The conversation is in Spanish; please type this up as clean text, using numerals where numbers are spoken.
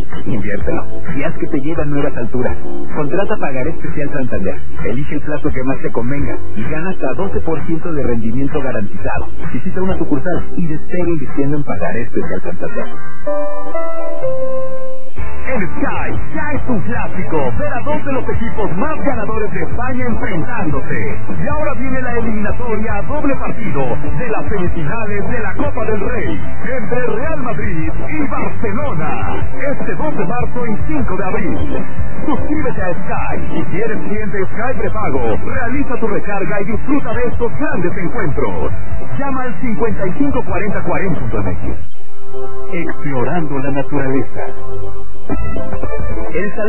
Inviértelo y haz que te lleve a nuevas alturas. Contrata Pagaré Especial Santander. Elige el plazo que más te convenga y gana hasta 12% de rendimiento garantizado. Visita una sucursal y despegue invirtiendo en Pagaré Especial Santander. El Sky ya es un clásico. Ver a dos de los equipos más ganadores de España enfrentándose. Y ahora viene la eliminatoria a doble partido de las semifinales de la Copa del Rey entre Real Madrid y Barcelona. Este 2 de marzo y 5 de abril. Suscríbete a Sky y si eres cliente Sky prepago, realiza tu recarga y disfruta de estos grandes encuentros. Llama al 554040.mx. Explorando la naturaleza.